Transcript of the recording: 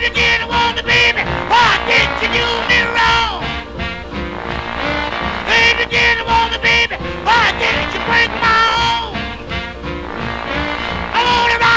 Baby, didn't want me, baby. Why didn't you do me wrong? Baby, didn't want me, baby. Why didn't you break my home? I wanna ride.